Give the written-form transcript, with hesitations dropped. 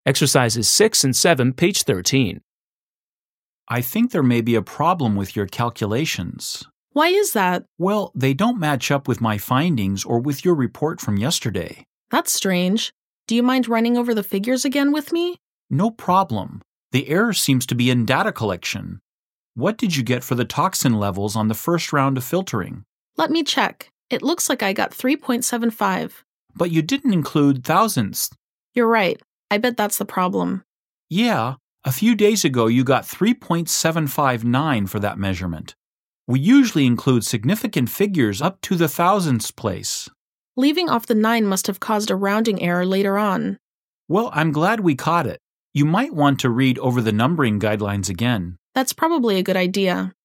Exercises 6 and 7, page 13. I think there may be a problem with your calculations. Why is that? Well, they don't match up with my findings or with your report from yesterday. That's strange. Do you mind running over the figures again with me? No problem. The error seems to be in data collection. What did you get for the toxin levels on the first round of filtering? Let me check. It looks like I got 3.75. But you didn't include thousandths. You're right. I bet that's the problem. Yeah, a few days ago you got 3.759 for that measurement. We usually include significant figures up to the thousandths place. Leaving off the 9 must have caused a rounding error later on. Well, I'm glad we caught it. You might want to read over the numbering guidelines again. That's probably a good idea.